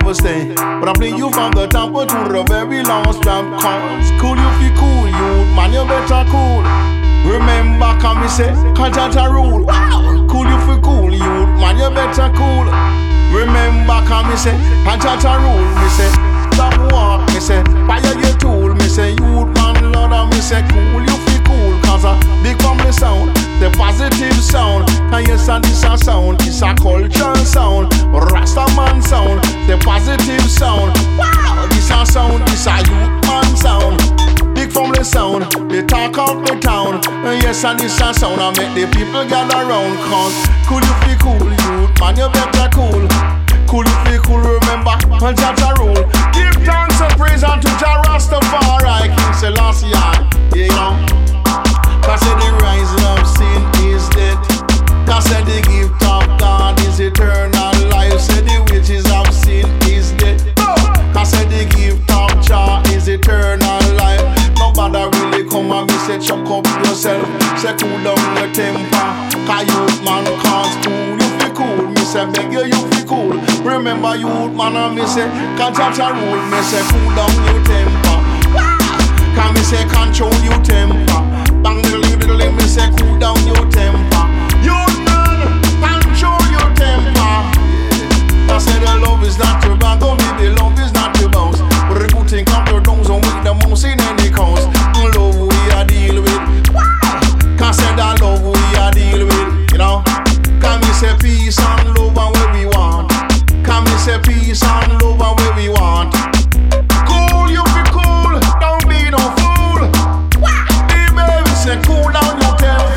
never stay. But I'm playing you from the temple to the very last drop. Cause cool you feel cool, youth man, you better cool. Remember, can me say, Kajata rule. Wow, cool you feel cool, youth man, you better cool. Remember, can me say, Kajata rule. Me say, stop walk, me say, fire your tool. Me say, youth man, Lord, and me say, cool you feel cool. Cause a big family sound, the positive sound. And yes, and this a sound, it's a cultural sound. Rasta man sound, the positive sound. Wow, this a sound, it's a youth man sound. Big family sound, they talk out the town. And yes, and this a sound, I make the people gather around. Cause cool you feel cool, youth man, you better cool. Cool you feel cool, remember, and Jaja rule. Give thanks and praise unto Jah Rastafari, King Selassie, you know. Cause the rising of sin is dead. Cause the gift of God is eternal life. Say the wages of sin is dead. Cause the gift of Jah is eternal life. Nobody really come and me say chuck up yourself. Say cool down your temper. Cause youth man cause cool. You feel cool. Me say beg you, you feel cool. Remember youth man and me say cause Jah rule. Me say cool down your temper. Cause me say control your temper. Bang diddle me say cool down your temper. You man, control your temper. I say the love is not your bag, oh baby, love is not your bounce. But the good thing come to down, so make the mouse in any cause. Love we a deal with. Cause say that love we a deal with, you know. Can me say peace and love and where we want. Can me say peace and love and where we want. Cool, you be cool, don't be no fool. Hey baby, say cool down your temper.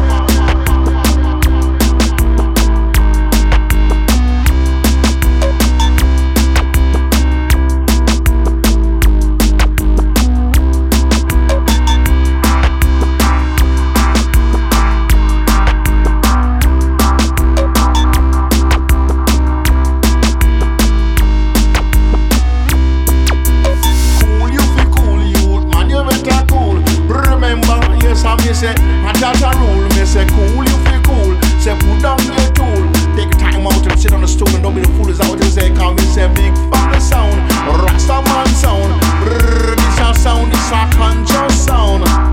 Me say, I got a rule. Me say, cool, you feel cool. Say, put down your tool. Take time out and sit on the stool and don't be the fool. Is that what you say? Cause me say, big family sound, Rasta man sound. This a sound, this a conscious sound.